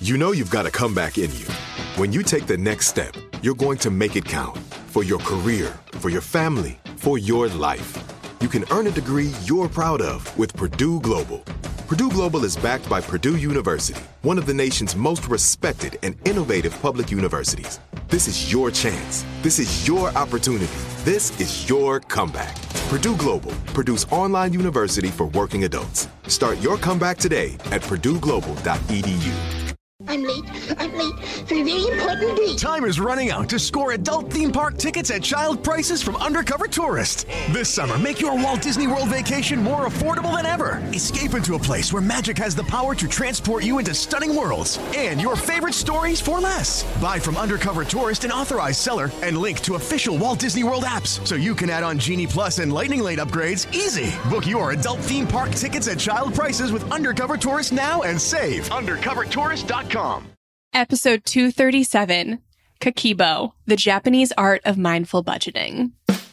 You know you've got a comeback in you. When you take the next step, you're going to make it count. For your career, for your family, for your life. You can earn a degree you're proud of with Purdue Global. Purdue Global is backed by Purdue University, one of the nation's most respected and innovative public universities. This is your chance. This is your opportunity. This is your comeback. Purdue Global, Purdue's online university for working adults. Start your comeback today at purdueglobal.edu. I'm late for a very important date. Time is running out to score adult theme park tickets at child prices from Undercover Tourist. This summer, make your Walt Disney World vacation more affordable than ever. Escape into a place where magic has the power to transport you into stunning worlds and your favorite stories for less. Buy from Undercover Tourist, an authorized seller, and link to official Walt Disney World apps so you can add on Genie Plus and Lightning Lane upgrades easy. Book your adult theme park tickets at child prices with Undercover Tourist now and save. UndercoverTourist.com. Episode 237, Kakebo, the Japanese art of mindful budgeting.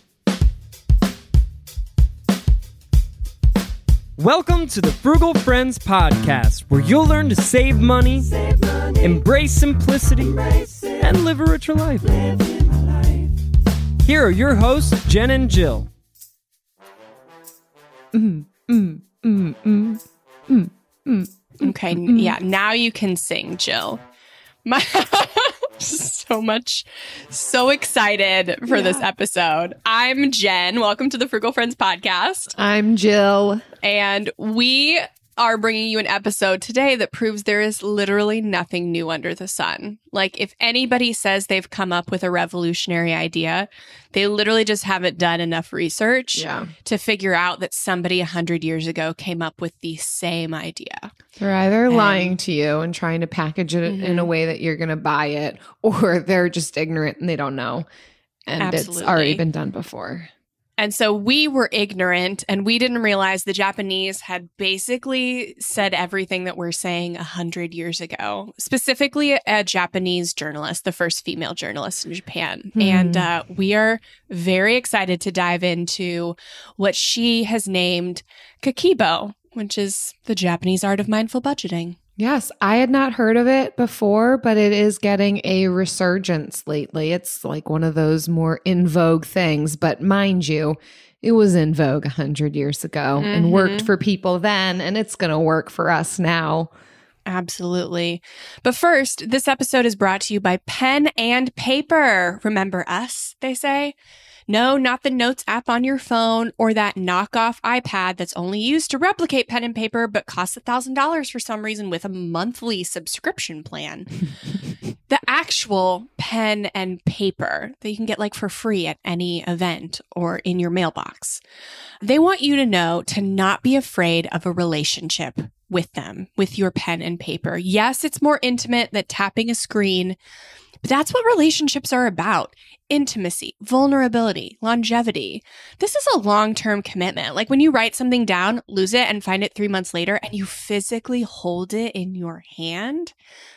Welcome to the Frugal Friends podcast, where you'll learn to save money, embrace simplicity, and live a richer life. Here are your hosts, Jen and Jill. Okay, yeah, now you can sing, Jill. So excited for this episode. I'm Jen. Welcome to the Frugal Friends podcast. I'm Jill. And we are bringing you an episode today that proves there is literally nothing new under the sun. Like, if anybody says they've come up with a revolutionary idea, they literally just haven't done enough research to figure out that somebody 100 years ago came up with the same idea. They're either lying to you and trying to package it in a way that you're going to buy it, or they're just ignorant and they don't know. And it's already been done before. And so we were ignorant, and we didn't realize the Japanese had basically said everything that we're saying 100 years ago, specifically a Japanese journalist, the first female journalist in Japan. And we are very excited to dive into what she has named Kakebo, which is the Japanese art of mindful budgeting. Yes, I had not heard of it before, but it is getting a resurgence lately. It's like one of those more in vogue things. But mind you, it was in vogue 100 years ago and worked for people then, and it's going to work for us now. Absolutely. But first, this episode is brought to you by Pen and Paper. Remember us, they say? No, not the Notes app on your phone or that knockoff iPad that's only used to replicate pen and paper but costs $1,000 for some reason with a monthly subscription plan. The actual pen and paper that you can get like for free at any event or in your mailbox. They want you to know to not be afraid of a relationship with them, with your pen and paper. Yes, it's more intimate than tapping a screen, but that's what relationships are about. Intimacy, vulnerability, longevity. This is a long-term commitment. Like when you write something down, lose it, and find it 3 months later, and you physically hold it in your hand.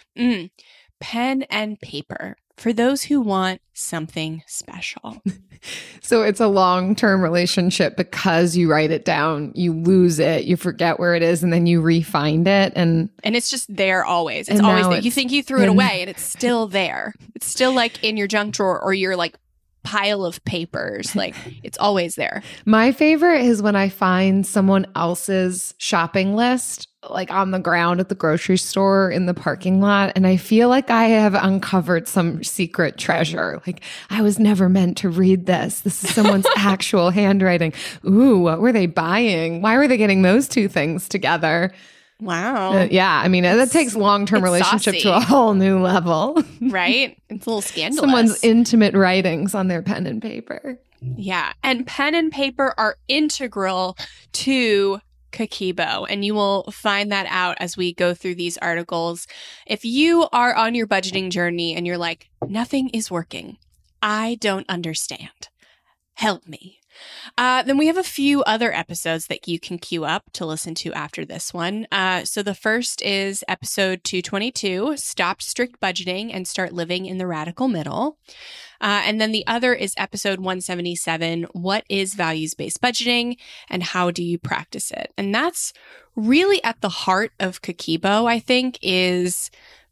Pen and paper. For those who want something special. So it's a long-term relationship because you write it down, you lose it, you forget where it is, and then you re-find it. And it's just there always. It's always there. You think you threw it away and it's still there. It's still like in your junk drawer or your like pile of papers. Like it's always there. My favorite is when I find someone else's shopping list like on the ground at the grocery store in the parking lot. And I feel like I have uncovered some secret treasure. Like I was never meant to read this. This is someone's actual handwriting. Ooh, what were they buying? Why were they getting those two things together? Wow. Yeah. I mean, that takes long-term relationship to a whole new level. Right? It's a little scandalous. Someone's intimate writings on their pen and paper. Yeah. And pen and paper are integral to Kakebo, and you will find that out as we go through these articles. If you are on your budgeting journey and you're like, nothing is working, I don't understand, help me. Then we have a few other episodes that you can queue up to listen to after this one. So the first is episode 222, Stop Strict Budgeting and Start Living in the Radical Middle. And then the other is episode 177, What is Values-Based Budgeting and How Do You Practice It? And that's really at the heart of Kakebo, I think, is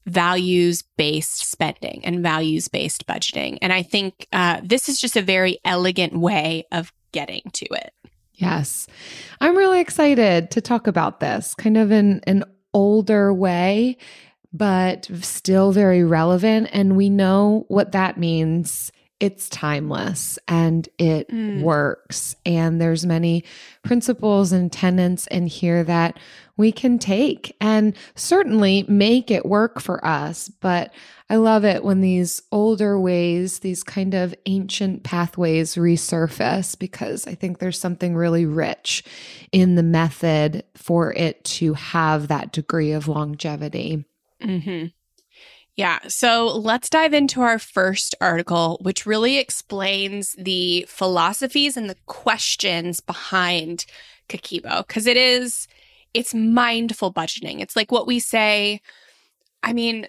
values-based spending and values-based budgeting. And I think this is just a very elegant way of getting to it. Yes. I'm really excited to talk about this kind of in an older way, but still very relevant. And we know what that means. It's timeless and it works. And there's many principles and tenets in here that we can take and certainly make it work for us. But I love it when these older ways, these kind of ancient pathways resurface, because I think there's something really rich in the method for it to have that degree of longevity. Mm-hmm. Yeah. So let's dive into our first article, which really explains the philosophies and the questions behind Kakebo, because it's mindful budgeting. It's like what we say. I mean,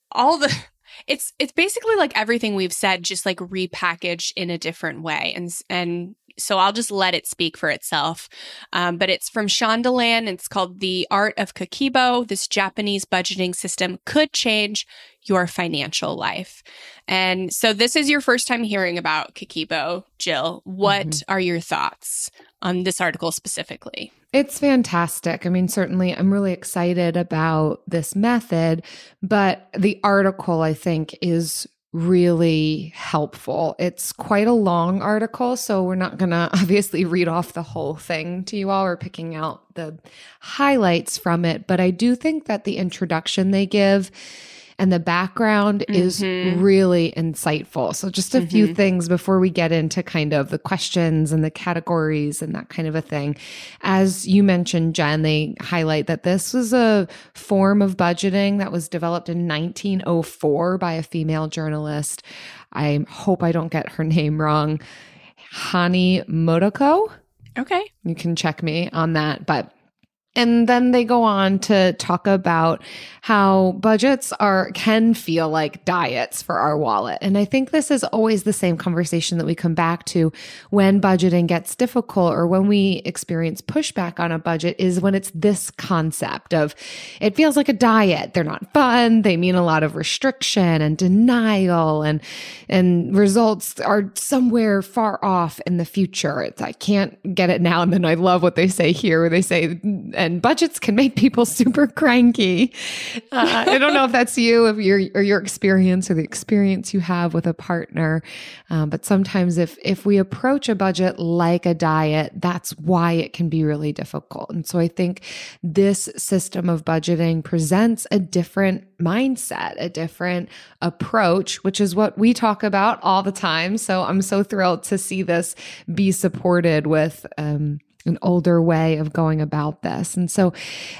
it's basically like everything we've said, just like repackaged in a different way. And so I'll just let it speak for itself. But it's from Shondaland. It's called The Art of Kakebo. This Japanese budgeting system could change your financial life. And so this is your first time hearing about Kakebo. Jill, what are your thoughts on this article specifically? It's fantastic. I mean, certainly I'm really excited about this method, but the article, I think, is really helpful. It's quite a long article, so we're not going to obviously read off the whole thing to you all. We're picking out the highlights from it, but I do think that the introduction they give and the background is really insightful. So just a few things before we get into kind of the questions and the categories and that kind of a thing. As you mentioned, Jen, they highlight that this was a form of budgeting that was developed in 1904 by a female journalist. I hope I don't get her name wrong. Hani Motoko. Okay. You can check me on that, and then they go on to talk about how budgets can feel like diets for our wallet. And I think this is always the same conversation that we come back to when budgeting gets difficult or when we experience pushback on a budget, is when it's this concept of it feels like a diet. They're not fun. They mean a lot of restriction and denial, and results are somewhere far off in the future. I can't get it now. And then I love what they say here, where they say, and budgets can make people super cranky. I don't know if that's you, or your experience, or the experience you have with a partner. But sometimes if we approach a budget like a diet, that's why it can be really difficult. And so I think this system of budgeting presents a different mindset, a different approach, which is what we talk about all the time. So I'm so thrilled to see this be supported with an older way of going about this. And so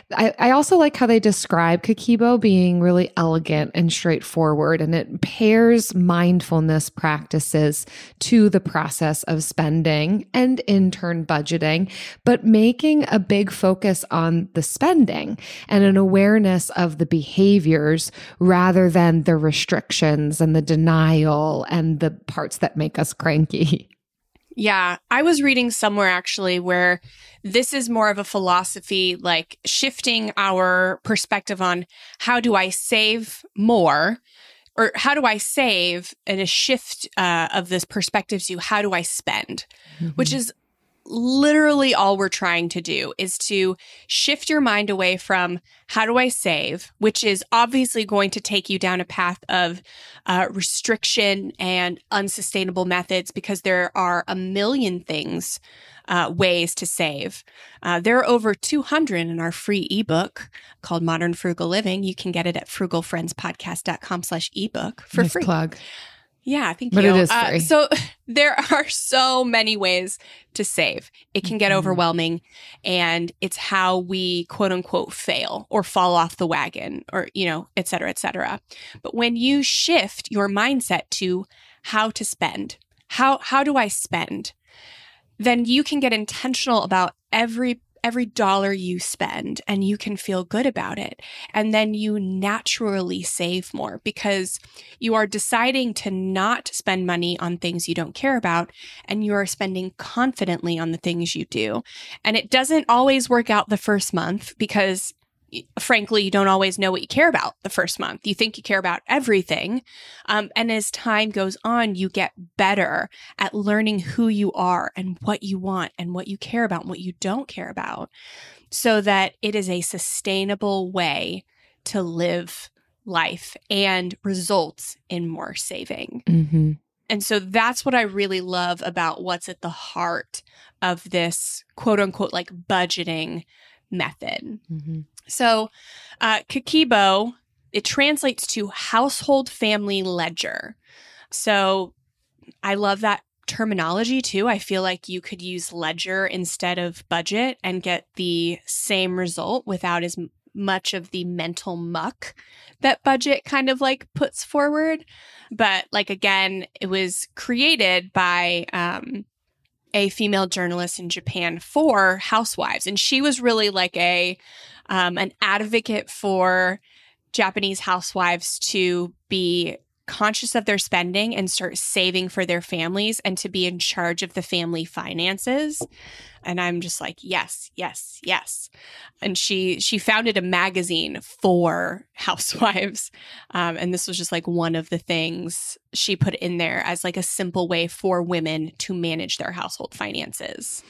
I also like how they describe Kakebo being really elegant and straightforward, and it pairs mindfulness practices to the process of spending and in turn budgeting, but making a big focus on the spending and an awareness of the behaviors rather than the restrictions and the denial and the parts that make us cranky. Yeah, I was reading somewhere actually where this is more of a philosophy, like shifting our perspective on how do I save more, or how do I save, and a shift of this perspective to how do I spend, which is literally all we're trying to do, is to shift your mind away from how do I save, which is obviously going to take you down a path of restriction and unsustainable methods, because there are a million things, ways to save. There are over 200 in our free ebook called Modern Frugal Living. You can get it at frugalfriendspodcast.com/ebook for free. Plug. Yeah, thank you. But it is free. So there are so many ways to save. It can get overwhelming, and it's how we quote unquote fail or fall off the wagon, or, et cetera, et cetera. But when you shift your mindset to how to spend, how do I spend, then you can get intentional about every dollar you spend, and you can feel good about it. And then you naturally save more, because you are deciding to not spend money on things you don't care about, and you are spending confidently on the things you do. And it doesn't always work out the first month, because frankly, you don't always know what you care about the first month. You think you care about everything. And as time goes on, you get better at learning who you are and what you want and what you care about and what you don't care about, so that it is a sustainable way to live life and results in more saving. Mm-hmm. And so that's what I really love about what's at the heart of this quote unquote like budgeting method. Mm-hmm. So Kakebo, it translates to household family ledger. So I love that terminology too. I feel like you could use ledger instead of budget and get the same result without as much of the mental muck that budget kind of like puts forward. But like, again, it was created by a female journalist in Japan for housewives. And she was really like an advocate for Japanese housewives to be conscious of their spending and start saving for their families and to be in charge of the family finances. And I'm just like, yes, yes, yes. And she founded a magazine for housewives. And this was just like one of the things she put in there as like a simple way for women to manage their household finances.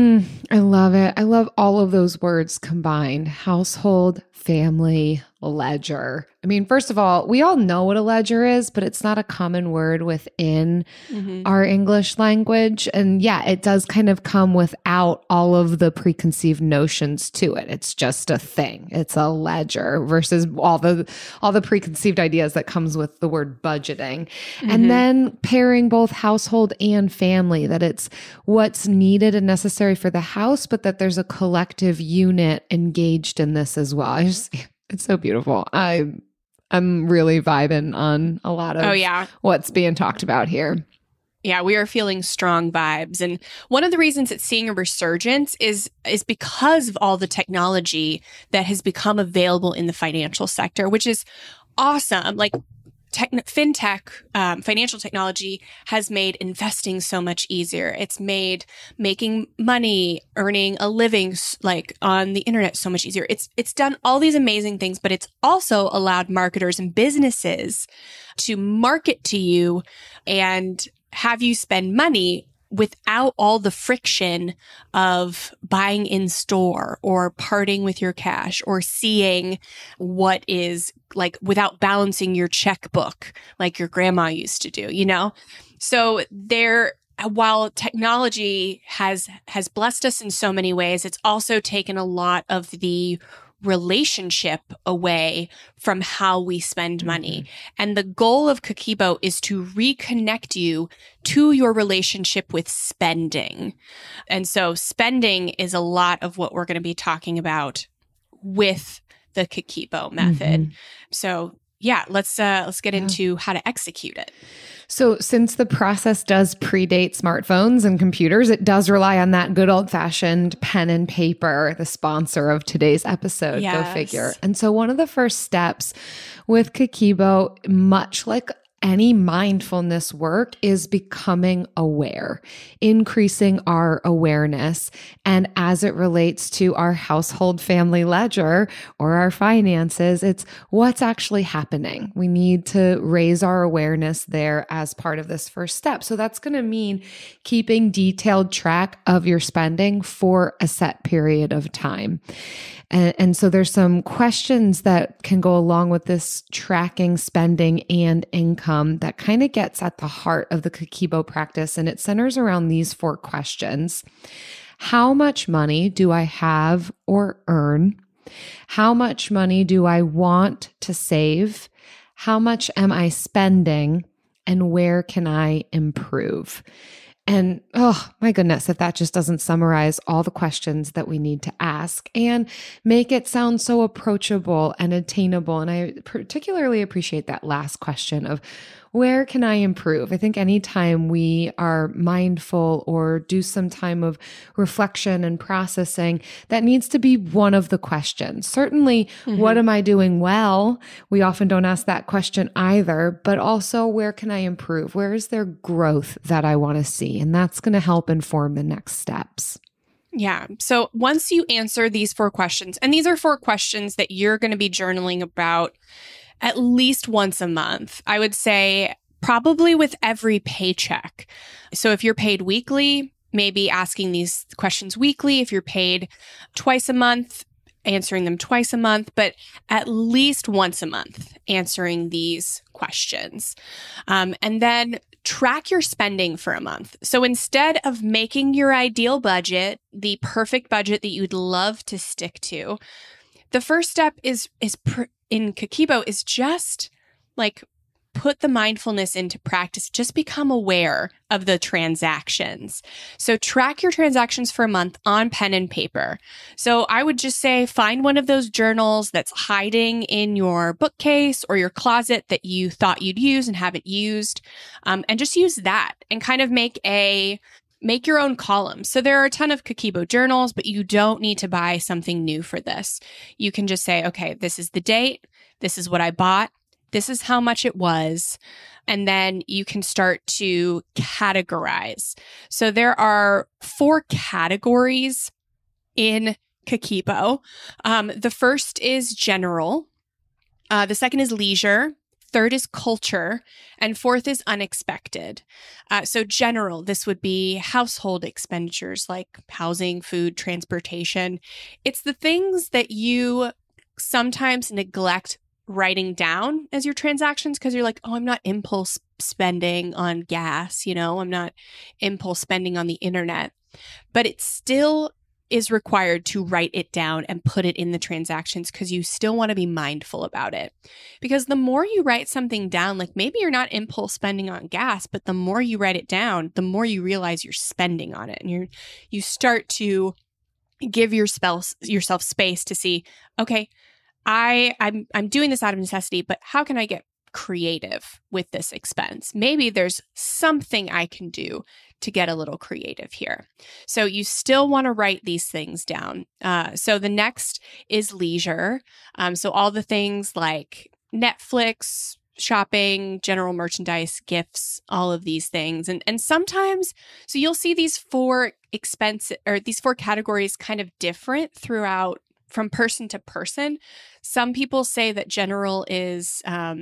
I love it. I love all of those words combined: household, family, ledger. I mean, first of all, we all know what a ledger is, but it's not a common word within our English language. And yeah, it does kind of come without all of the preconceived notions to it. It's just a thing. It's a ledger versus all the preconceived ideas that comes with the word budgeting. And then pairing both household and family, that it's what's needed and necessary for the house, but that there's a collective unit engaged in this as well. It's so beautiful. I'm really vibing on a lot of what's being talked about here. Yeah, we are feeling strong vibes. And one of the reasons it's seeing a resurgence is because of all the technology that has become available in the financial sector, which is awesome. Like fintech, financial technology has made investing so much easier. It's made making money, earning a living like on the internet so much easier. It's done all these amazing things, but it's also allowed marketers and businesses to market to you and have you spend money without all the friction of buying in store or parting with your cash or seeing what is like without balancing your checkbook like your grandma used to do, you know? So while technology has blessed us in so many ways, it's also taken a lot of the relationship away from how we spend money. And the goal of Kakebo is to reconnect you to your relationship with spending. And so spending is a lot of what we're going to be talking about with the Kakebo method. So yeah, let's get into how to execute it. So since the process does predate smartphones and computers, it does rely on that good old-fashioned pen and paper, the sponsor of today's episode. Yes. Go figure. And so one of the first steps with Kakebo, much like any mindfulness work, is becoming aware, increasing our awareness. And as it relates to our household family ledger or our finances, it's what's actually happening. We need to raise our awareness there as part of this first step. So that's going to mean keeping detailed track of your spending for a set period of time. And so there's some questions that can go along with this tracking spending and income that kind of gets at the heart of the Kakebo practice. And it centers around these 4 questions. How much money do I have or earn? How much money do I want to save? How much am I spending? And where can I improve? And oh my goodness, if that just doesn't summarize all the questions that we need to ask and make it sound so approachable and attainable. And I particularly appreciate that last question of where can I improve? I think anytime we are mindful or do some time of reflection and processing, that needs to be one of the questions. Certainly, what am I doing well? We often don't ask that question either, but also where can I improve? Where is there growth that I want to see? And that's going to help inform the next steps. Yeah. So once you answer these 4 questions, and these are 4 questions that you're going to be journaling about at least once a month, I would say probably with every paycheck. So if you're paid weekly, maybe asking these questions weekly. If you're paid twice a month, answering them twice a month, but at least once a month, answering these questions. And then track your spending for a month. So instead of making your ideal budget, the perfect budget that you'd love to stick to, the first step in Kakebo is just like put the mindfulness into practice. Just become aware of the transactions. So track your transactions for a month on pen and paper. So I would just say find one of those journals that's hiding in your bookcase or your closet that you thought you'd use and haven't used, and just use that and kind of make your own column. So there are a ton of Kakebo journals, but you don't need to buy something new for this. You can just say, okay, this is the date. This is what I bought. This is how much it was. And then you can start to categorize. So there are 4 categories in Kakebo. The first is general. The second is leisure. Third is culture. And fourth is unexpected. So general, this would be household expenditures like housing, food, transportation. It's the things that you sometimes neglect writing down as your transactions because you're like, oh, I'm not impulse spending on gas, I'm not impulse spending on the internet. But it still is required to write it down and put it in the transactions because you still want to be mindful about it. Because the more you write something down, like maybe you're not impulse spending on gas, but the more you write it down, the more you realize you're spending on it. And you start to give yourself space to see, okay, I'm doing this out of necessity, but how can I get creative with this expense? Maybe there's something I can do to get a little creative here. So you still want to write these things down. So the next is leisure. So all the things like Netflix, shopping, general merchandise, gifts, all of these things. And sometimes, so you'll see these 4 categories kind of different throughout from person to person. Some people say that general is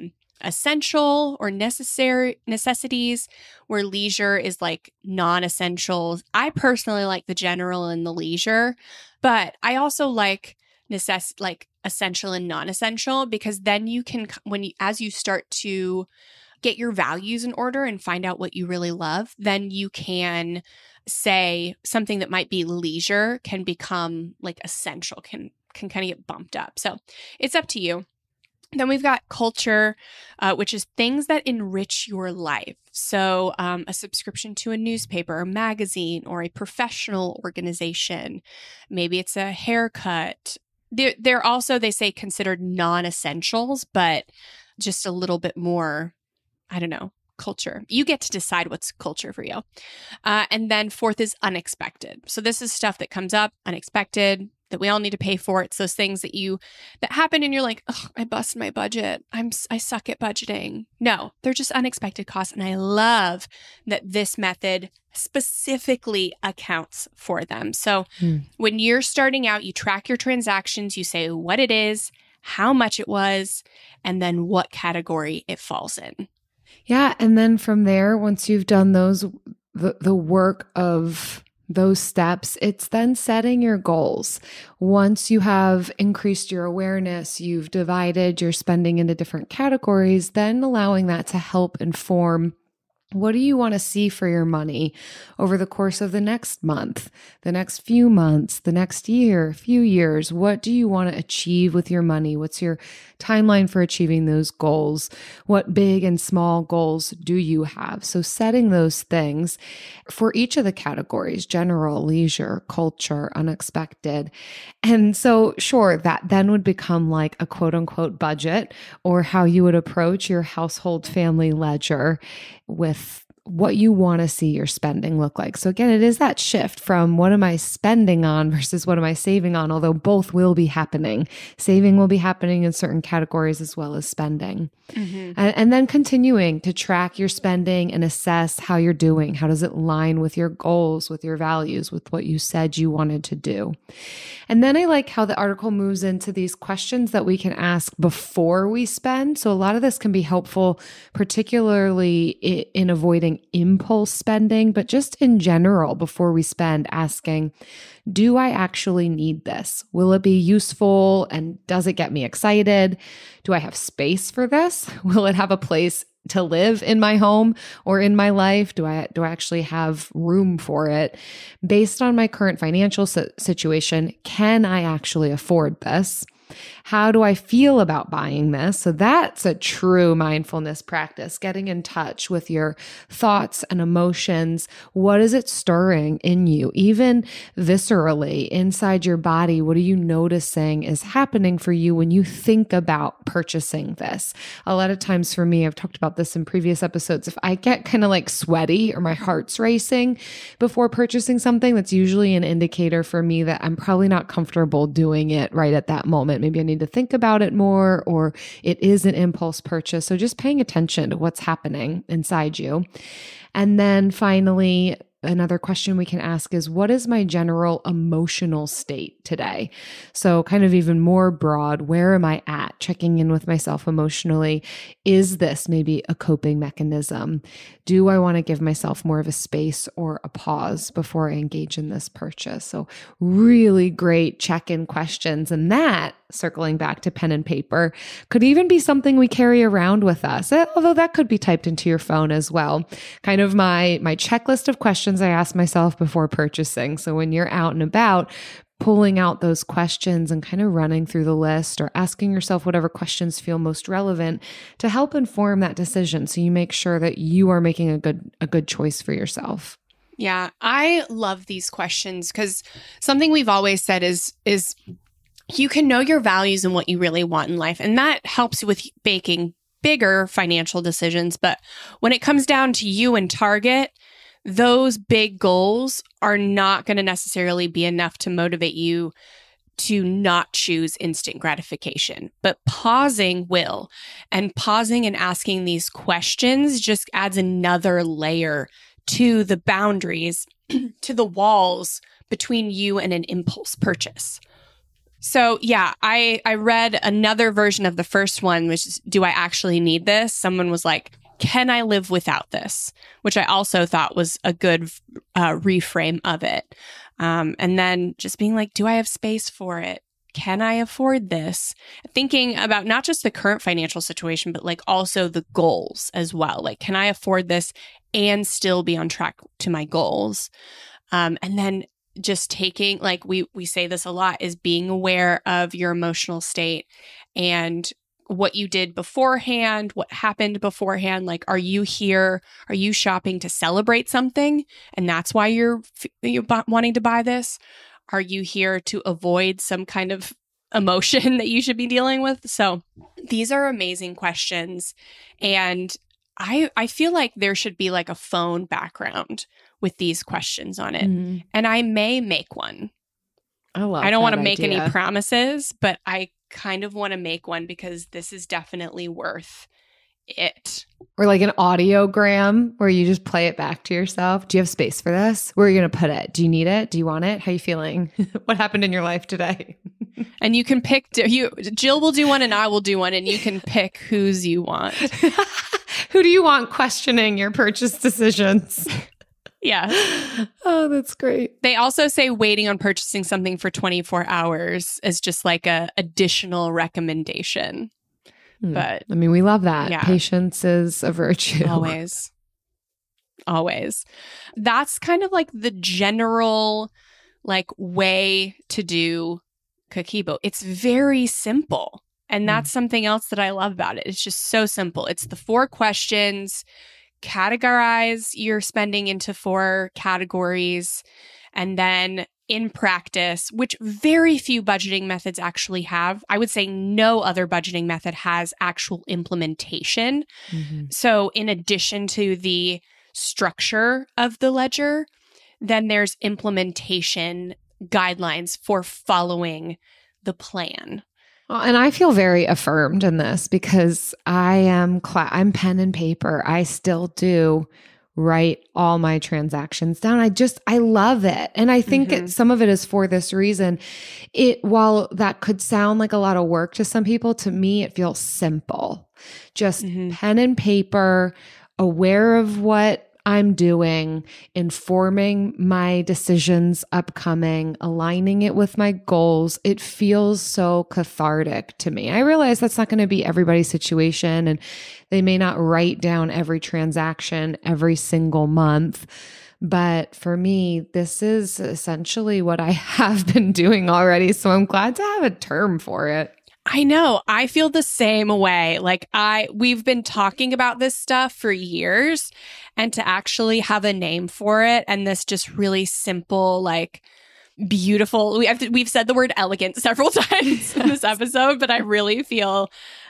essential or necessities, where leisure is like non-essentials. I personally like the general and the leisure, but I also like essential and non-essential, because then you can, as you start to get your values in order and find out what you really love, then you can say something that might be leisure can become like essential, can kind of get bumped up. So it's up to you. Then we've got culture, which is things that enrich your life. So a subscription to a newspaper or magazine or a professional organization. Maybe it's a haircut. They're also, they say, considered non-essentials, but just a little bit more, I don't know, culture. You get to decide what's culture for you. And then fourth is unexpected. So this is stuff that comes up, unexpected, that we all need to pay for. It's those things that happen and you're like, oh, I busted my budget. I suck at budgeting. No, they're just unexpected costs. And I love that this method specifically accounts for them. So when you're starting out, you track your transactions, you say what it is, how much it was, and then what category it falls in. Yeah. And then from there, once you've done the work of those steps, it's then setting your goals. Once you have increased your awareness, you've divided your spending into different categories, then allowing that to help inform what do you want to see for your money over the course of the next month, the next few months, the next year, few years? What do you want to achieve with your money? What's your timeline for achieving those goals? What big and small goals do you have? So setting those things for each of the categories: general, leisure, culture, unexpected. And so sure, that then would become like a quote unquote budget, or how you would approach your household family ledger with what you want to see your spending look like. So again, it is that shift from what am I spending on versus what am I saving on, although both will be happening. Saving will be happening in certain categories as well as spending. And then continuing to track your spending and assess how you're doing. How does it line with your goals, with your values, with what you said you wanted to do? And then I like how the article moves into these questions that we can ask before we spend. So a lot of this can be helpful, particularly in avoiding impulse spending, but just in general, before we spend, asking, do I actually need this? Will it be useful? And does it get me excited? Do I have space for this? Will it have a place to live in my home or in my life? Do I actually have room for it? Based on my current financial situation, can I actually afford this? How do I feel about buying this? So that's a true mindfulness practice, getting in touch with your thoughts and emotions. What is it stirring in you? Even viscerally inside your body, what are you noticing is happening for you when you think about purchasing this? A lot of times for me, I've talked about this in previous episodes, if I get kind of like sweaty or my heart's racing before purchasing something, that's usually an indicator for me that I'm probably not comfortable doing it right at that moment. Maybe I need to think about it more, or it is an impulse purchase. So just paying attention to what's happening inside you. And then finally, another question we can ask is, what is my general emotional state today? So kind of even more broad, where am I at? Checking in with myself emotionally. Is this maybe a coping mechanism? Do I want to give myself more of a space or a pause before I engage in this purchase? So really great check-in questions. And that, circling back to pen and paper, could even be something we carry around with us, although that could be typed into your phone as well. Kind of my checklist of questions I ask myself before purchasing. So when you're out and about, pulling out those questions and kind of running through the list or asking yourself whatever questions feel most relevant to help inform that decision, so you make sure that you are making a good choice for yourself. Yeah, I love these questions because something we've always said is you can know your values and what you really want in life, and that helps with making bigger financial decisions. But when it comes down to you and Target, those big goals are not going to necessarily be enough to motivate you to not choose instant gratification. But pausing will. And pausing and asking these questions just adds another layer to the boundaries, to the walls between you and an impulse purchase. So yeah, I read another version of the first one, which is, do I actually need this? Someone was like, can I live without this? Which I also thought was a good reframe of it. And then just being like, do I have space for it? Can I afford this? Thinking about not just the current financial situation, but like also the goals as well. Like, can I afford this and still be on track to my goals? And then just taking, like we say this a lot, is being aware of your emotional state and what you did beforehand, what happened beforehand. Like, are you here? Are you shopping to celebrate something? And that's why you're wanting to buy this? Are you here to avoid some kind of emotion that you should be dealing with? So these are amazing questions. And I feel like there should be like a phone background with these questions on it. Mm-hmm. And I may make one. I don't want to make any promises, but I kind of want to make one because this is definitely worth it. Or like an audiogram where you just play it back to yourself. Do you have space for this? Where are you going to put it? Do you need it? Do you want it? How are you feeling? What happened in your life today? And you can pick, Jill will do one and I will do one, and you can pick whose you want. Who do you want questioning your purchase decisions? Yeah. Oh, that's great. They also say waiting on purchasing something for 24 hours is just like a additional recommendation. But I mean, we love that. Yeah. Patience is a virtue. Always. That's kind of like the general like way to do Kakebo. It's very simple. And that's something else that I love about it. It's just so simple. It's the 4 questions. Categorize your spending into 4 categories, and then in practice, which very few budgeting methods actually have. I would say no other budgeting method has actual implementation. Mm-hmm. So in addition to the structure of the ledger, then there's implementation guidelines for following the plan. Well, and I feel very affirmed in this because I'm pen and paper. I still do write all my transactions down. I love it. And I think some of it is for this reason. While that could sound like a lot of work to some people, to me, it feels simple. Just pen and paper, aware of what I'm doing, informing my decisions upcoming, aligning it with my goals. It feels so cathartic to me. I realize that's not going to be everybody's situation, and they may not write down every transaction every single month. But for me, this is essentially what I have been doing already. So I'm glad to have a term for it. I know. I feel the same way. Like we've been talking about this stuff for years, and to actually have a name for it, and this just really simple, like beautiful. We've said the word elegant several times in this episode, but I really feel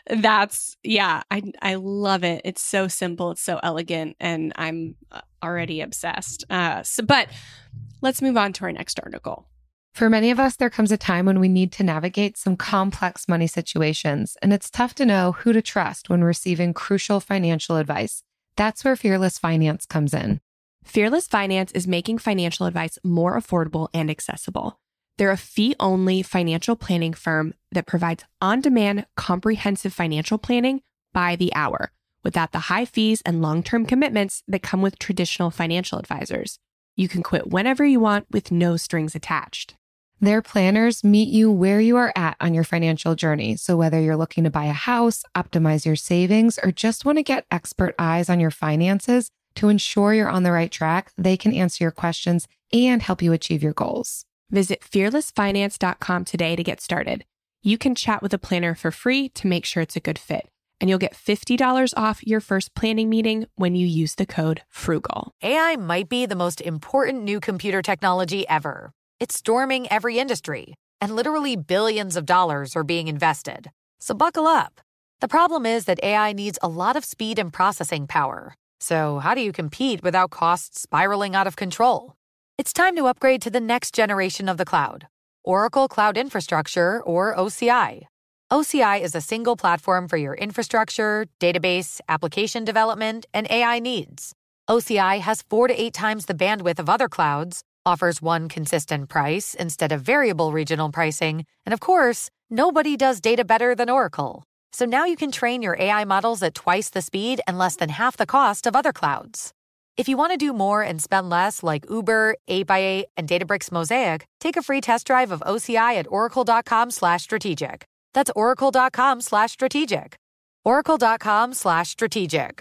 I love it. It's so simple. It's so elegant, and I'm already obsessed. But let's move on to our next article. For many of us, there comes a time when we need to navigate some complex money situations, and it's tough to know who to trust when receiving crucial financial advice. That's where Fearless Finance comes in. Fearless Finance is making financial advice more affordable and accessible. They're a fee-only financial planning firm that provides on-demand, comprehensive financial planning by the hour, without the high fees and long-term commitments that come with traditional financial advisors. You can quit whenever you want with no strings attached. Their planners meet you where you are at on your financial journey. So whether you're looking to buy a house, optimize your savings, or just want to get expert eyes on your finances to ensure you're on the right track, they can answer your questions and help you achieve your goals. Visit fearlessfinance.com today to get started. You can chat with a planner for free to make sure it's a good fit. And you'll get $50 off your first planning meeting when you use the code FRUGAL. AI might be the most important new computer technology ever. It's storming every industry, and literally billions of dollars are being invested. So buckle up. The problem is that AI needs a lot of speed and processing power. So how do you compete without costs spiraling out of control? It's time to upgrade to the next generation of the cloud, Oracle Cloud Infrastructure, or OCI. OCI is a single platform for your infrastructure, database, application development, and AI needs. OCI has 4 to 8 times the bandwidth of other clouds, offers one consistent price instead of variable regional pricing, and of course, nobody does data better than Oracle. So now you can train your AI models at twice the speed and less than half the cost of other clouds. If you want to do more and spend less like Uber, 8x8, and Databricks Mosaic, take a free test drive of OCI at oracle.com/strategic. That's oracle.com/strategic. Oracle.com/strategic.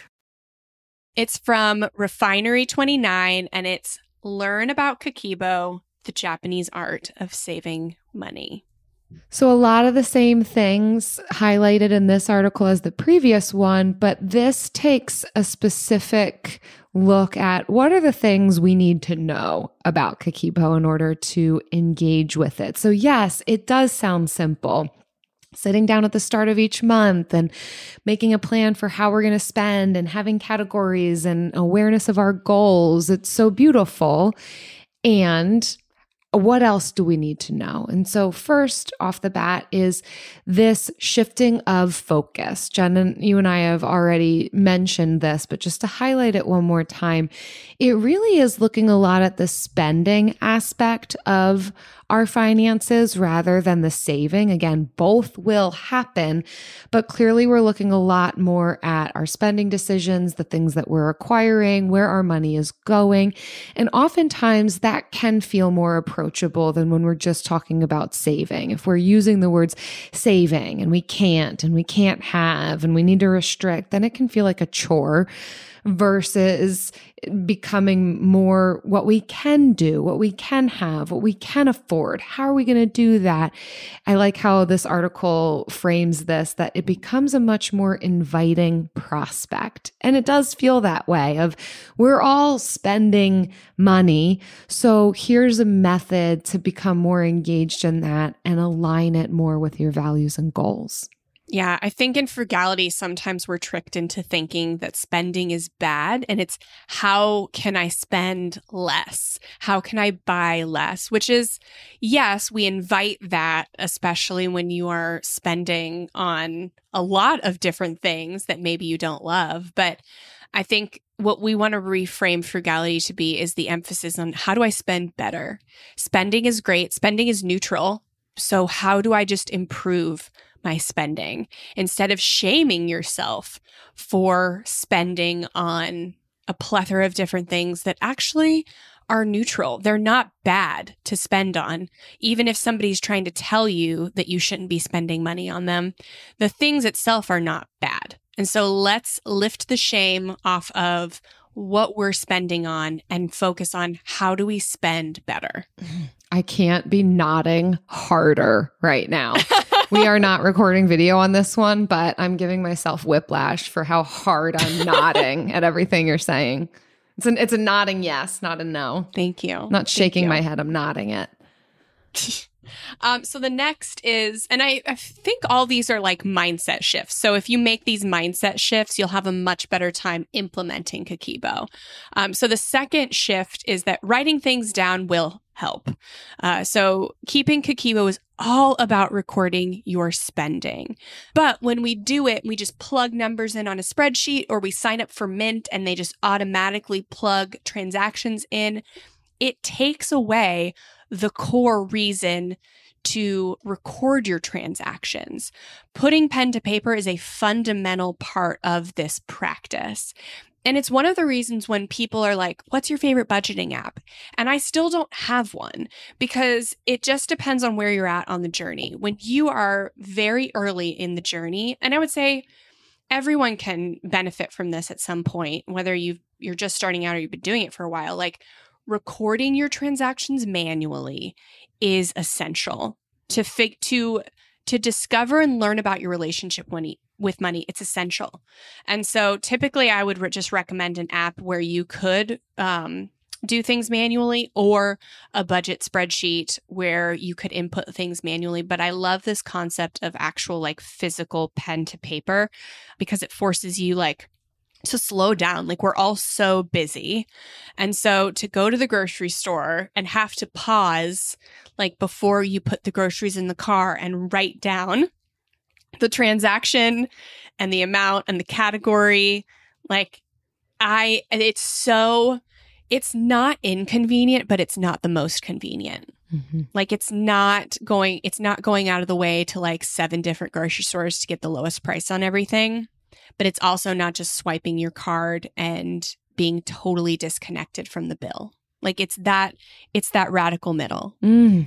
It's from Refinery29, and it's Learn About Kakebo, the Japanese art of saving money. So a lot of the same things highlighted in this article as the previous one, but this takes a specific look at what are the things we need to know about Kakebo in order to engage with it. So yes, it does sound simple. Sitting down at the start of each month and making a plan for how we're going to spend and having categories and awareness of our goals. It's so beautiful. And what else do we need to know? And so first off the bat is this shifting of focus. Jen, and you and I have already mentioned this, but just to highlight it one more time, it really is looking a lot at the spending aspect of our finances rather than the saving. Again, both will happen, but clearly we're looking a lot more at our spending decisions, the things that we're acquiring, where our money is going. And oftentimes that can feel more approachable than when we're just talking about saving. If we're using the words saving and we can't have, and we need to restrict, then it can feel like a chore versus becoming more what we can do, what we can have, what we can afford. How are we going to do that? I like how this article frames this, that it becomes a much more inviting prospect. And it does feel that way of we're all spending money. So here's a method to become more engaged in that and align it more with your values and goals. Yeah, I think in frugality, sometimes we're tricked into thinking that spending is bad. And it's how can I spend less? How can I buy less? Which is, yes, we invite that, especially when you are spending on a lot of different things that maybe you don't love. But I think what we want to reframe frugality to be is the emphasis on how do I spend better? Spending is great. Spending is neutral. So how do I just improve my spending instead of shaming yourself for spending on a plethora of different things that actually are neutral? They're not bad to spend on. Even if somebody's trying to tell you that you shouldn't be spending money on them, the things itself are not bad. And so let's lift the shame off of what we're spending on and focus on how do we spend better. I can't be nodding harder right now. We are not recording video on this one, but I'm giving myself whiplash for how hard I'm nodding at everything you're saying. It's a nodding yes, not a no. Thank you. Not shaking my head, I'm nodding it. So the next is, and I think all these are like mindset shifts. So if you make these mindset shifts, you'll have a much better time implementing Kakebo. So the second shift is that writing things down will help. So keeping Kakebo is all about recording your spending. But when we do it, we just plug numbers in on a spreadsheet, or we sign up for Mint and they just automatically plug transactions in. It takes away the core reason to record your transactions. Putting pen to paper is a fundamental part of this practice. And it's one of the reasons when people are like, what's your favorite budgeting app? And I still don't have one, because it just depends on where you're at on the journey. When you are very early in the journey, and I would say everyone can benefit from this at some point, whether you're just starting out or you've been doing it for a while, like recording your transactions manually is essential to discover and learn about your relationship with money. It's essential. And so typically I would just recommend an app where you could do things manually, or a budget spreadsheet where you could input things manually. But I love this concept of actual like physical pen to paper, because it forces you like to slow down. Like we're all so busy. And so to go to the grocery store and have to pause like before you put the groceries in the car and write down the transaction and the amount and the category, it's not inconvenient, but it's not the most convenient. Mm-hmm. Like it's not going out of the way to like 7 different grocery stores to get the lowest price on everything. But it's also not just swiping your card and being totally disconnected from the bill. Like it's that radical middle.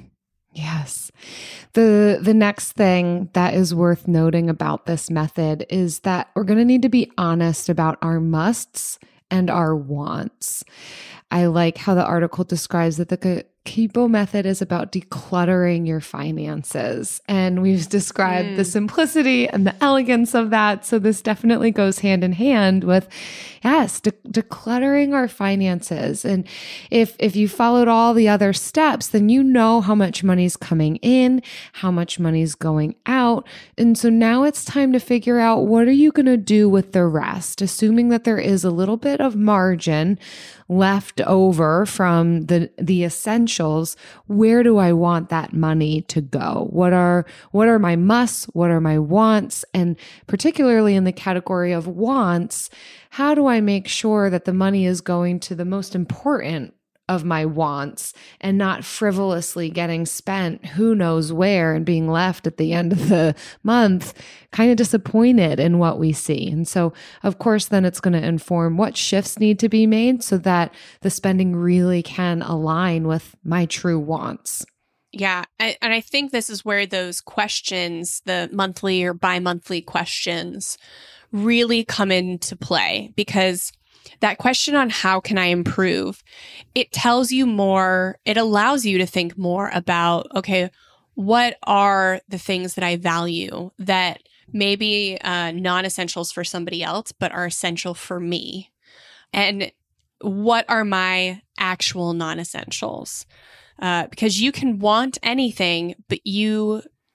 Yes. The next thing that is worth noting about this method is that we're going to need to be honest about our musts and our wants. I like how the article describes that the Kakebo method is about decluttering your finances. And we've described the simplicity and the elegance of that. So this definitely goes hand in hand with, yes, decluttering our finances. And if you followed all the other steps, then you know how much money's coming in, how much money's going out. And so now it's time to figure out, what are you going to do with the rest? Assuming that there is a little bit of margin left over from the essentials, where do I want that money to go? What are my musts? What are my wants? And particularly in the category of wants, how do I make sure that the money is going to the most important of my wants and not frivolously getting spent who knows where and being left at the end of the month kind of disappointed in what we see? And so, of course, then it's going to inform what shifts need to be made so that the spending really can align with my true wants. Yeah. And I think this is where those questions, the monthly or bi-monthly questions, really come into play, because that question on how can I improve, it tells you more, it allows you to think more about, okay, what are the things that I value that may be non-essentials for somebody else, but are essential for me? And what are my actual non-essentials? Because you can want anything, but you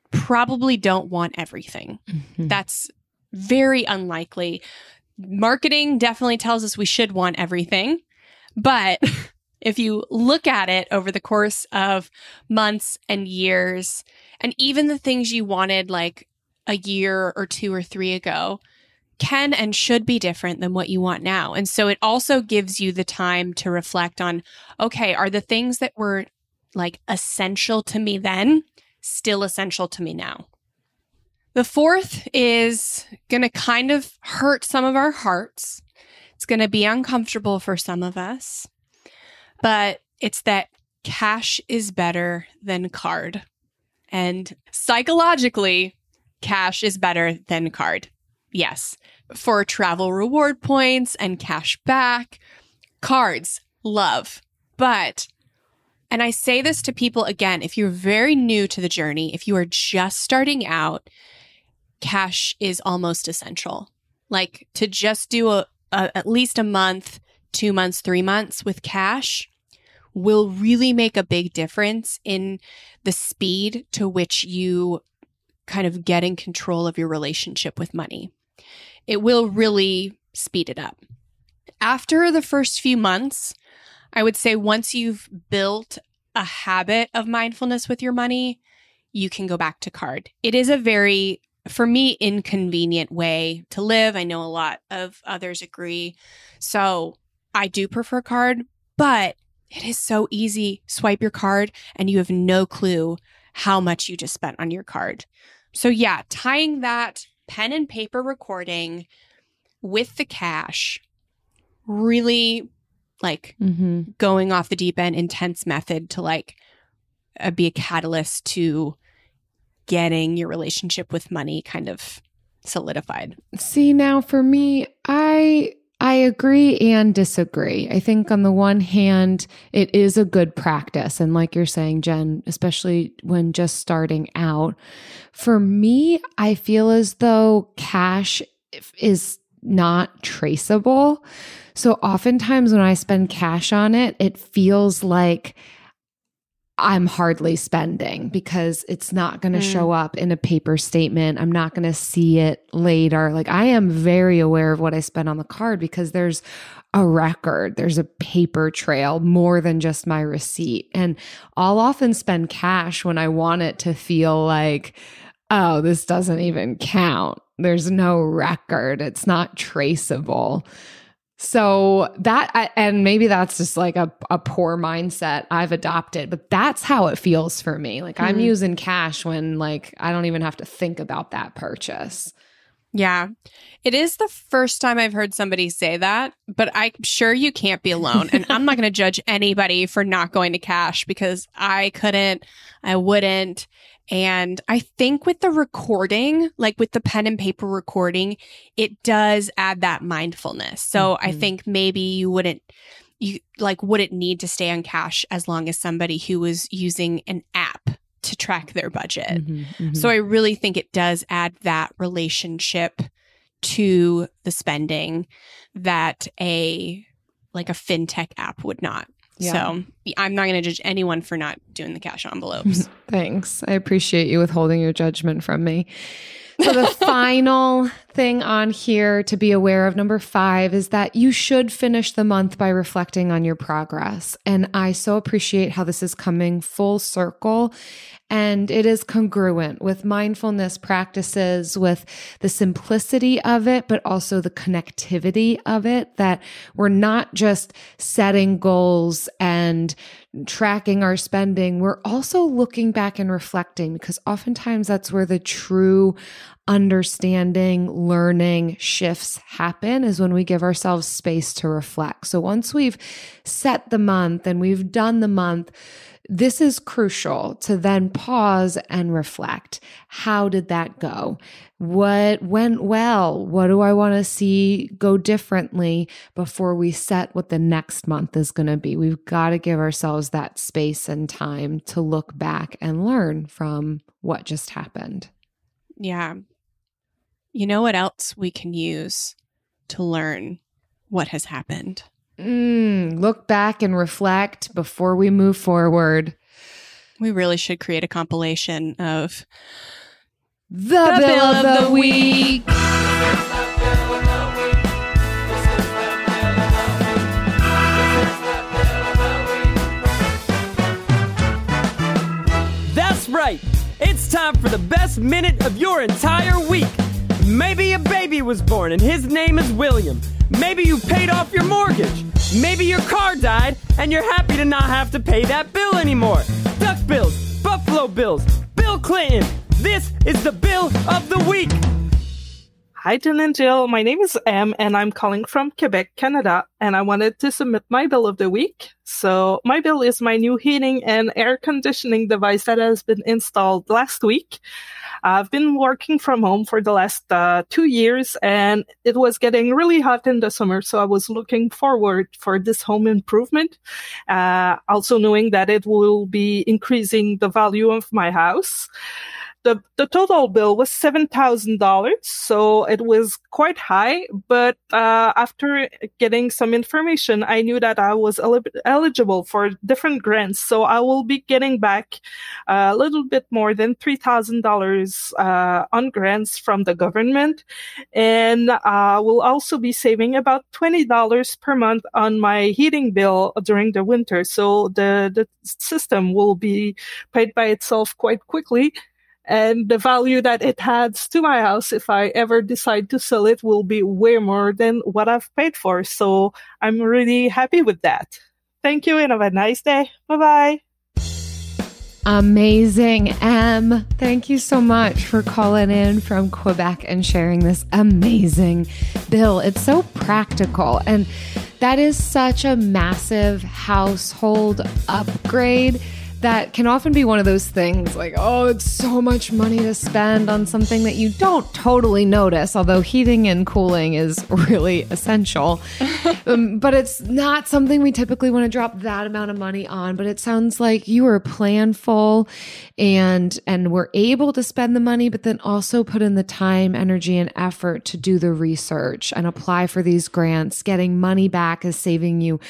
probably don't want everything. That's very unlikely. Marketing definitely tells us we should want everything. But if you look at it over the course of months and years, and even the things you wanted like a year or 2 or 3 ago can and should be different than what you want now. And so it also gives you the time to reflect on, okay, are the things that were like essential to me then still essential to me now? The fourth is going to kind of hurt some of our hearts. It's going to be uncomfortable for some of us, but it's that cash is better than card. And psychologically, cash is better than card. Yes, for travel reward points and cash back, cards, love. But, and I say this to people again, if you're very new to the journey, if you are just starting out, cash is almost essential. Like to just do at least a month, 2 months, 3 months with cash will really make a big difference in the speed to which you kind of get in control of your relationship with money. It will really speed it up. After the first few months, I would say once you've built a habit of mindfulness with your money, you can go back to card. It is a very, for me, inconvenient way to live. I know a lot of others agree. So I do prefer card, but it is so easy. Swipe your card and you have no clue how much you just spent on your card. So yeah, tying that pen and paper recording with the cash, really like going off the deep end, intense method to like be a catalyst to getting your relationship with money kind of solidified. See, now for me, I agree and disagree. I think on the one hand, it is a good practice. And like you're saying, Jen, especially when just starting out, for me, I feel as though cash is not traceable. So oftentimes when I spend cash on it, it feels like I'm hardly spending because it's not going to show up in a paper statement. I'm not going to see it later. Like I am very aware of what I spend on the card because there's a record, there's a paper trail more than just my receipt. And I'll often spend cash when I want it to feel like, oh, this doesn't even count. There's no record. It's not traceable. So that, and maybe that's just like a poor mindset I've adopted, but that's how it feels for me. Like I'm using cash when like, I don't even have to think about that purchase. Yeah. It is the first time I've heard somebody say that, but I'm sure you can't be alone. And I'm not going to judge anybody for not going to cash because I couldn't, I wouldn't. And I think with the recording, like with the pen and paper recording, it does add that mindfulness. So I think maybe you wouldn't need to stay on cash as long as somebody who was using an app to track their budget. So I really think it does add that relationship to the spending that a fintech app would not. Yeah. So I'm not going to judge anyone for not doing the cash envelopes. Thanks. I appreciate you withholding your judgment from me. So the final thing on here to be aware of, number 5, is that you should finish the month by reflecting on your progress. And I so appreciate how this is coming full circle. And it is congruent with mindfulness practices, with the simplicity of it, but also the connectivity of it, that we're not just setting goals and tracking our spending. We're also looking back and reflecting, because oftentimes that's where the true understanding, learning shifts happen, is when we give ourselves space to reflect. So once we've set the month and we've done the month, this is crucial to then pause and reflect. How did that go? What went well? What do I want to see go differently before we set what the next month is going to be? We've got to give ourselves that space and time to look back and learn from what just happened. Yeah. You know what else we can use to learn what has happened? Look back and reflect before we move forward. We really should create a compilation of The Bill of the Week. That's right. It's time for the best minute of your entire week. Maybe a baby was born and his name is William. Maybe you paid off your mortgage. Maybe your car died and you're happy to not have to pay that bill anymore. Duck Bills, Buffalo Bills, Bill Clinton. This is the Bill of the Week. Hi, Jen and Jill. My name is Em, and I'm calling from Quebec, Canada, and I wanted to submit my Bill of the Week. So my bill is my new heating and air conditioning device that has been installed last week. I've been working from home for the last 2 years, and it was getting really hot in the summer, so I was looking forward for this home improvement, also knowing that it will be increasing the value of my house. The total bill was $7,000, so it was quite high, but after getting some information, I knew that I was eligible for different grants, so I will be getting back a little bit more than $3,000 on grants from the government, and will also be saving about $20 per month on my heating bill during the winter, so the system will be paid by itself quite quickly. And the value that it adds to my house, if I ever decide to sell it, will be way more than what I've paid for. So I'm really happy with that. Thank you and have a nice day. Bye-bye. Amazing, Em. Thank you so much for calling in from Quebec and sharing this amazing bill. It's so practical. And that is such a massive household upgrade that can often be one of those things like, oh, it's so much money to spend on something that you don't totally notice, although heating and cooling is really essential. But it's not something we typically want to drop that amount of money on. But it sounds like you were planful and were able to spend the money, but then also put in the time, energy, and effort to do the research and apply for these grants. Getting money back is saving you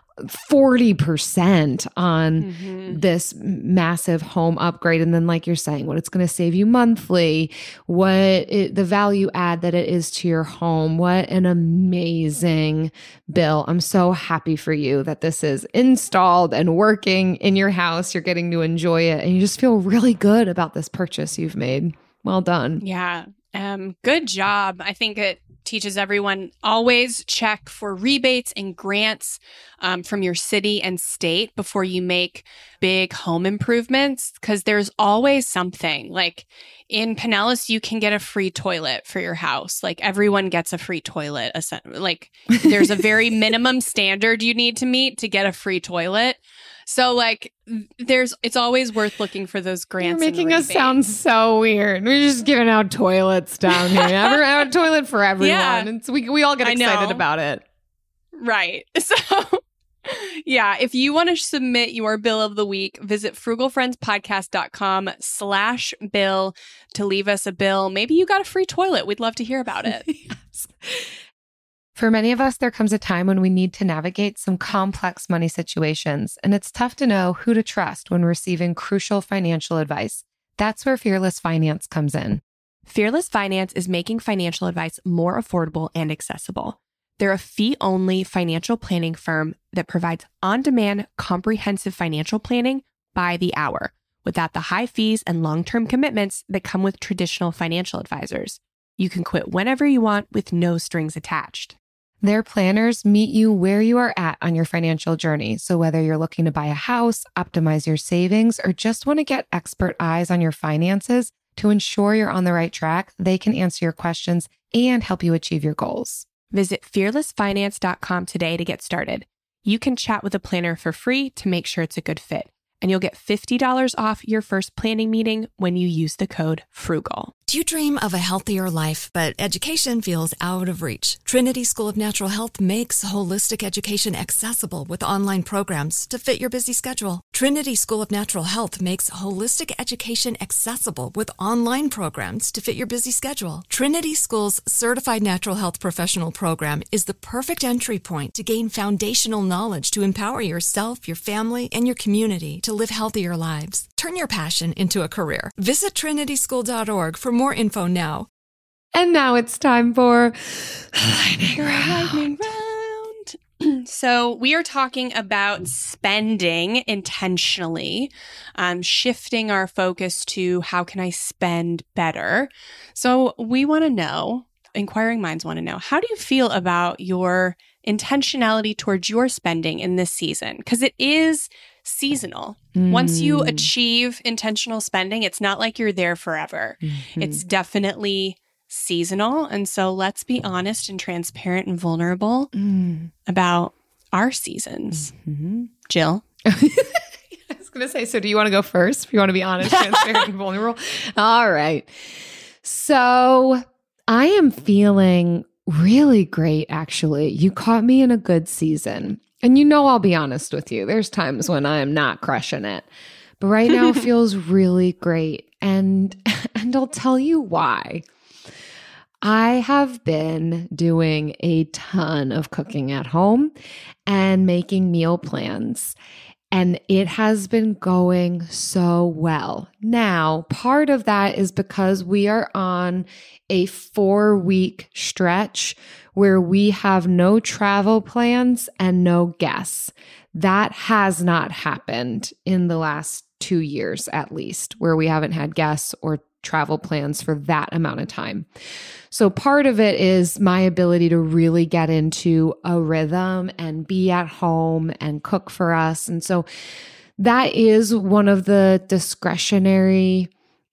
40% on this massive home upgrade. And then, like you're saying, what it's going to save you monthly, the value add that it is to your home. What an amazing bill. I'm so happy for you that this is installed and working in your house. You're getting to enjoy it and you just feel really good about this purchase you've made. Well done. Yeah. Good job. I think it teaches everyone always check for rebates and grants from your city and state before you make big home improvements, because there's always something. Like in Pinellas, you can get a free toilet for your house. Like everyone gets a free toilet. Like there's a very minimum standard you need to meet to get a free toilet. So like it's always worth looking for those grants. You're making us sound so weird. We're just giving out toilets down here. Have a toilet for everyone. Yeah. And we all get excited about it. Right. So yeah, if you want to submit your bill of the week, visit frugalfriendspodcast.com/bill to leave us a bill. Maybe you got a free toilet. We'd love to hear about it. Yes. For many of us, there comes a time when we need to navigate some complex money situations, and it's tough to know who to trust when receiving crucial financial advice. That's where Fearless Finance comes in. Fearless Finance is making financial advice more affordable and accessible. They're a fee-only financial planning firm that provides on-demand, comprehensive financial planning by the hour, without the high fees and long-term commitments that come with traditional financial advisors. You can quit whenever you want with no strings attached. Their planners meet you where you are at on your financial journey. So whether you're looking to buy a house, optimize your savings, or just want to get expert eyes on your finances to ensure you're on the right track, they can answer your questions and help you achieve your goals. Visit fearlessfinance.com today to get started. You can chat with a planner for free to make sure it's a good fit. And you'll get $50 off your first planning meeting when you use the code FRUGAL. Do you dream of a healthier life, but education feels out of reach? Trinity School of Natural Health makes holistic education accessible with online programs to fit your busy schedule. Trinity School of Natural Health makes holistic education accessible with online programs to fit your busy schedule. Trinity School's Certified Natural Health Professional Program is the perfect entry point to gain foundational knowledge to empower yourself, your family, and your community to live healthier lives. Turn your passion into a career. Visit trinityschool.org for more info now. And now it's time for Lightning Round. So we are talking about spending intentionally, shifting our focus to how can I spend better. So we want to know, inquiring minds want to know, how do you feel about your intentionality towards your spending in this season? Because it is seasonal. Once you achieve intentional spending, it's not like you're there forever. It's definitely seasonal. And so let's be honest and transparent and vulnerable about our seasons. Jill? I was going to say, so do you want to go first? If you want to be honest, transparent, and vulnerable? All right. So I am feeling really great, actually. You caught me in a good season. And you know, I'll be honest with you. There's times when I am not crushing it. But right now feels really great. And I'll tell you why. I have been doing a ton of cooking at home and making meal plans. And it has been going so well. Now, part of that is because we are on a 4-week stretch where we have no travel plans and no guests. That has not happened in the last 2 years, at least, where we haven't had guests or travel plans for that amount of time. So part of it is my ability to really get into a rhythm and be at home and cook for us. And so that is one of the discretionary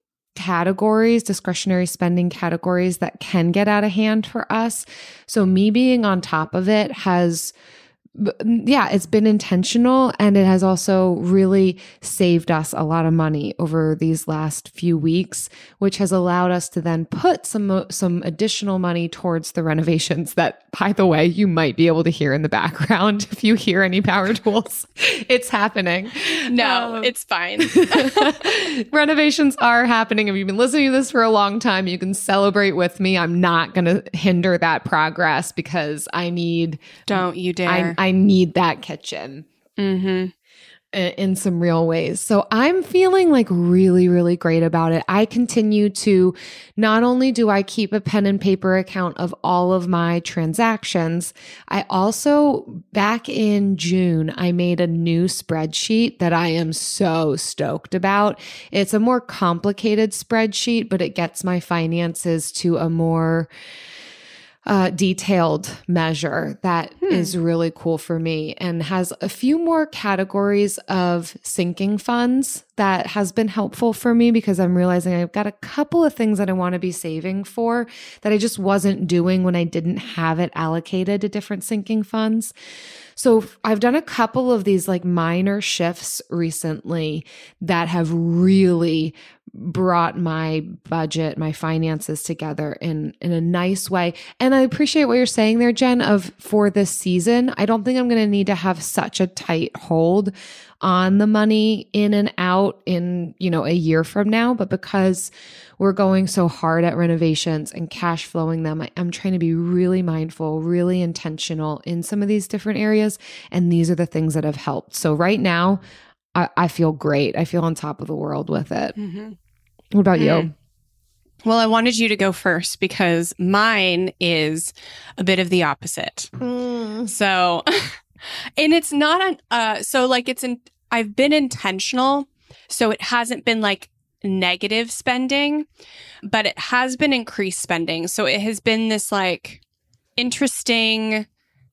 spending categories that can get out of hand for us. So me being on top of it has, it's been intentional, and it has also really saved us a lot of money over these last few weeks, which has allowed us to then put some additional money towards the renovations that, by the way, you might be able to hear in the background. If you hear any power tools, it's happening. No, it's fine. Renovations are happening. If you've been listening to this for a long time, you can celebrate with me. I'm not going to hinder that progress because I need... Don't you dare. I need that kitchen in some real ways. So I'm feeling like really, really great about it. I continue to, not only do I keep a pen and paper account of all of my transactions, I also, back in June, I made a new spreadsheet that I am so stoked about. It's a more complicated spreadsheet, but it gets my finances to a more detailed measure that is really cool for me, and has a few more categories of sinking funds that has been helpful for me, because I'm realizing I've got a couple of things that I want to be saving for that I just wasn't doing when I didn't have it allocated to different sinking funds. So I've done a couple of these like minor shifts recently that have really brought my budget, my finances together in a nice way. And I appreciate what you're saying there, Jen, of for this season, I don't think I'm going to need to have such a tight hold on the money in and out in, a year from now. But because we're going so hard at renovations and cash flowing them, I'm trying to be really mindful, really intentional in some of these different areas. And these are the things that have helped. So right now, I feel great. I feel on top of the world with it. What about you? Well, I wanted you to go first because mine is a bit of the opposite. So, and it's not, I've been intentional. So it hasn't been like negative spending, but it has been increased spending. So it has been this like interesting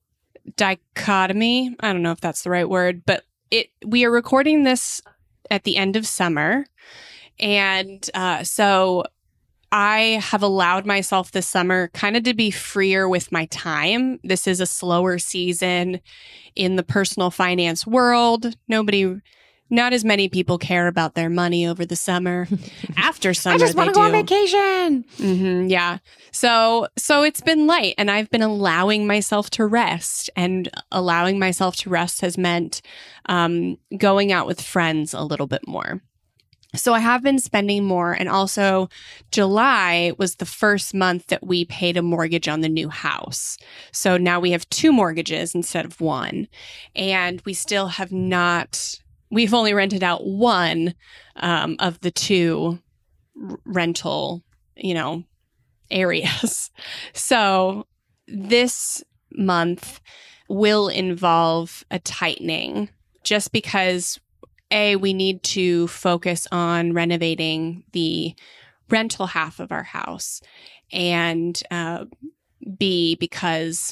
dichotomy. I don't know if that's the right word, but we are recording this at the end of summer. And so I have allowed myself this summer kind of to be freer with my time. This is a slower season in the personal finance world. Not as many people care about their money over the summer. After summer, I just want to go on vacation. Yeah. So it's been light, and I've been allowing myself to rest. And allowing myself to rest has meant going out with friends a little bit more. So I have been spending more. And also July was the first month that we paid a mortgage on the new house. So now we have 2 mortgages instead of 1. And we still have we've only rented out 1 of the 2 rental areas. So this month will involve a tightening just because we need to focus on renovating the rental half of our house, and B, because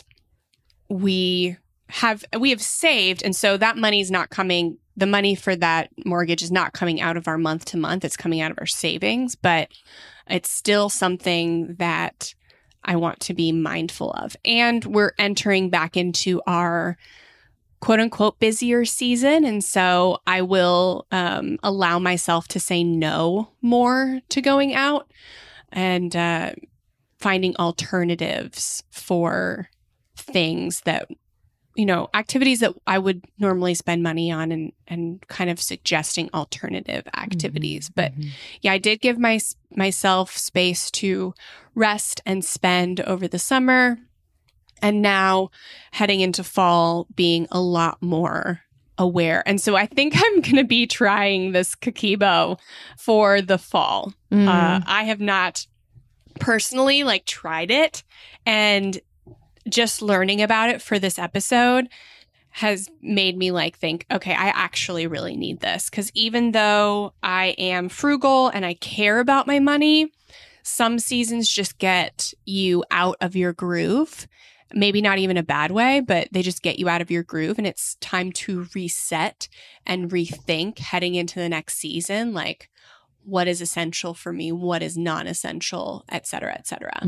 we have saved, and so that money's not coming. The money for that mortgage is not coming out of our month to month. It's coming out of our savings, but it's still something that I want to be mindful of. And we're entering back into our quote unquote busier season. And so I will allow myself to say no more to going out and finding alternatives for things that, activities that I would normally spend money on, and kind of suggesting alternative activities. But yeah, I did give myself space to rest and spend over the summer. And now heading into fall, being a lot more aware. And so I think I'm going to be trying this Kakebo for the fall. I have not personally tried it, and just learning about it for this episode has made me think, okay, I actually really need this. Because even though I am frugal and I care about my money, some seasons just get you out of your groove. Maybe not even a bad way, but they just get you out of your groove. And it's time to reset and rethink heading into the next season. What is essential for me? What is non-essential, et cetera, et cetera.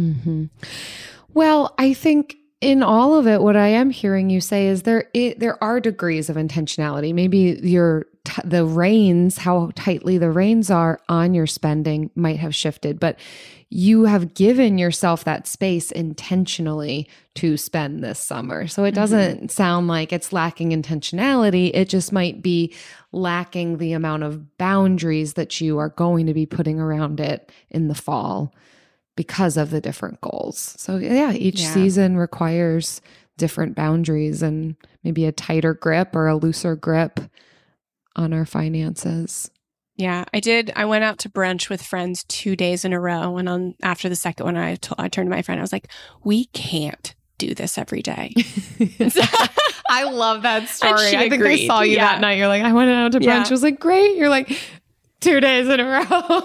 Well, I think in all of it, what I am hearing you say is there are degrees of intentionality. Maybe the reins, how tightly the reins are on your spending might have shifted, but you have given yourself that space intentionally to spend this summer. So it doesn't sound like it's lacking intentionality. It just might be lacking the amount of boundaries that you are going to be putting around it in the fall because of the different goals. So yeah, each season requires different boundaries and maybe a tighter grip or a looser grip on our finances. Yeah, I did. I went out to brunch with friends 2 days in a row. And after the second one, I turned to my friend. I was like, we can't do this every day. I love that story. I think I saw you that night. You're like, I went out to brunch. I was like, great. You're like, 2 days in a row.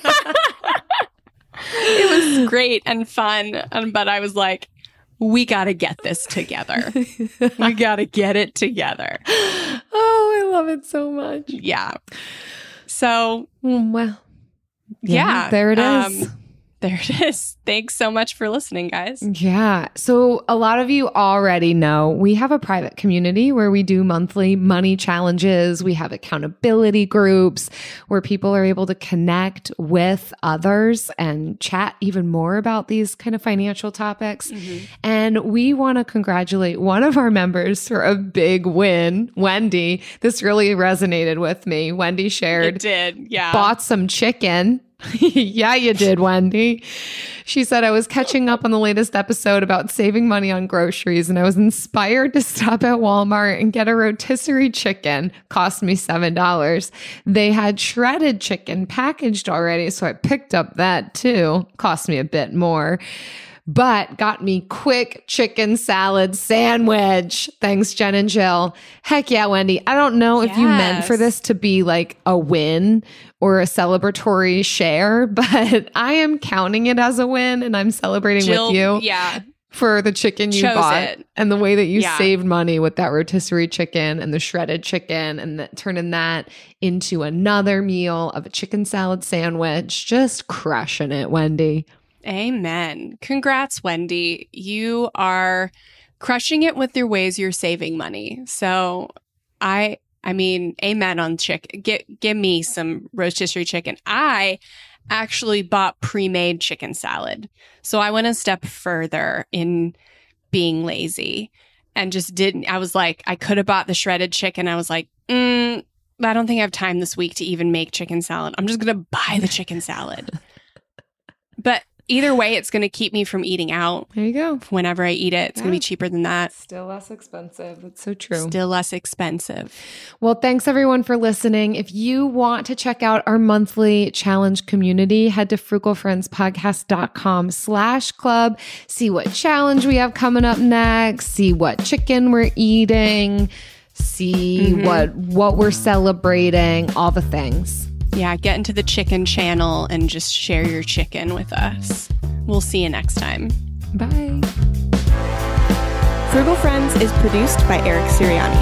It was great and fun. But I was like, we got to get this together. We got to get it together. Oh, I love it so much. Yeah. So, well, yeah, there it is. There it is. Thanks so much for listening, guys. Yeah. So a lot of you already know we have a private community where we do monthly money challenges. We have accountability groups where people are able to connect with others and chat even more about these kind of financial topics. And we want to congratulate one of our members for a big win, Wendy. This really resonated with me. Wendy shared. It did. Yeah. Bought some chicken. Yeah, you did, Wendy. She said, I was catching up on the latest episode about saving money on groceries, and I was inspired to stop at Walmart and get a rotisserie chicken. Cost me $7. They had shredded chicken packaged already, so I picked up that too. Cost me a bit more, but got me quick chicken salad sandwich. Thanks, Jen and Jill. Heck yeah, Wendy. I don't know if you meant for this to be like a win or a celebratory share, but I am counting it as a win and I'm celebrating Jill, with you. Yeah. For the chicken you bought and the way that you saved money with that rotisserie chicken and the shredded chicken and turning that into another meal of a chicken salad sandwich. Just crushing it, Wendy. Amen. Congrats, Wendy. You are crushing it with your ways you're saving money. So I mean, amen on chicken. Give me some rotisserie chicken. I actually bought pre-made chicken salad. So I went a step further in being lazy and just didn't. I was like, I could have bought the shredded chicken. I was like, I don't think I have time this week to even make chicken salad. I'm just going to buy the chicken salad. But Either way, it's going to keep me from eating out. There you go. Whenever I eat it, it's going to be cheaper than that. Still less expensive. That's so true. Still less expensive. Well, thanks everyone for listening. If you want to check out our monthly challenge community, head to frugalfriendspodcast.com/club. See what challenge we have coming up next. See what chicken we're eating. See what we're celebrating. All the things. Yeah, get into the chicken channel and just share your chicken with us. We'll see you next time. Bye. Frugal Friends is produced by Eric Siriani.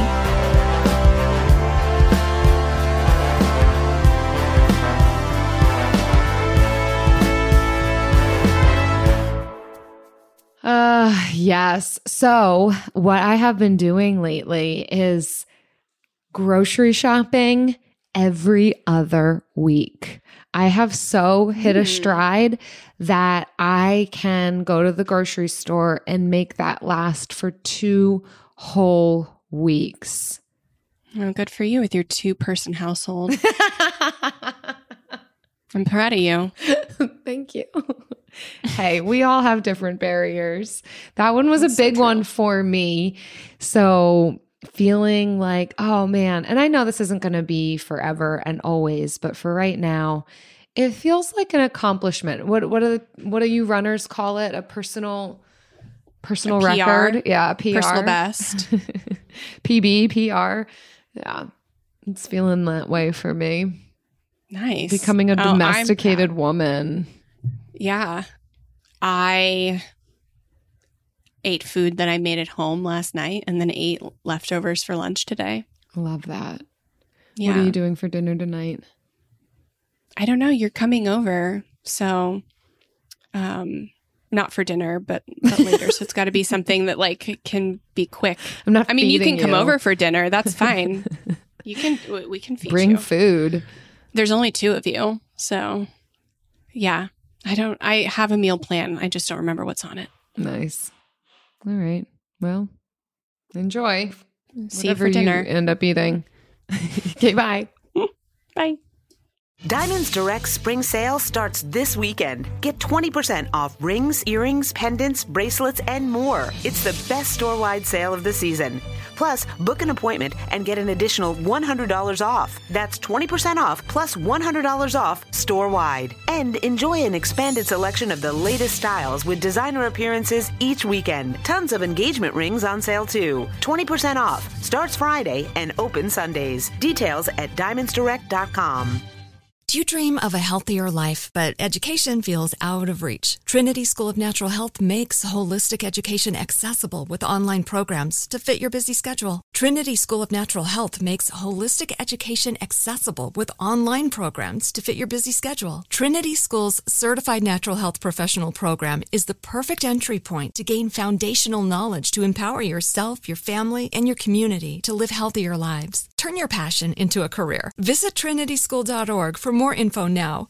Yes. So what I have been doing lately is grocery shopping every other week. I have so hit a stride that I can go to the grocery store and make that last for 2 whole weeks. Oh, good for you with your 2-person household. I'm proud of you. Thank you. Hey, we all have different barriers. That one was a big one for me. So feeling like, oh man, and I know this isn't going to be forever and always, but for right now, it feels like an accomplishment. What do you runners call it? A personal record? Yeah, a PR. Personal best. PB, PR. Yeah. It's feeling that way for me. Nice. Becoming a domesticated woman. Yeah. I ate food that I made at home last night and then ate leftovers for lunch today. Love that. Yeah. What are you doing for dinner tonight? I don't know. You're coming over. So, not for dinner, but later. So it's got to be something that like can be quick. You can come over for dinner. That's fine. We can feed you. Bring food. There's only 2 of you. So yeah, I have a meal plan. I just don't remember what's on it. Nice. All right. Well, enjoy. See you for dinner. You end up eating. Okay, bye. Bye. Diamonds Direct Spring Sale starts this weekend. Get 20% off rings, earrings, pendants, bracelets, and more. It's the best store-wide sale of the season. Plus, book an appointment and get an additional $100 off. That's 20% off plus $100 off store-wide. And enjoy an expanded selection of the latest styles with designer appearances each weekend. Tons of engagement rings on sale too. 20% off. Starts Friday and open Sundays. Details at diamondsdirect.com. Do you dream of a healthier life, but education feels out of reach? Trinity School of Natural Health makes holistic education accessible with online programs to fit your busy schedule. Trinity School of Natural Health makes holistic education accessible with online programs to fit your busy schedule. Trinity School's Certified Natural Health Professional Program is the perfect entry point to gain foundational knowledge to empower yourself, your family, and your community to live healthier lives. Turn your passion into a career. Visit trinityschool.org for more info now.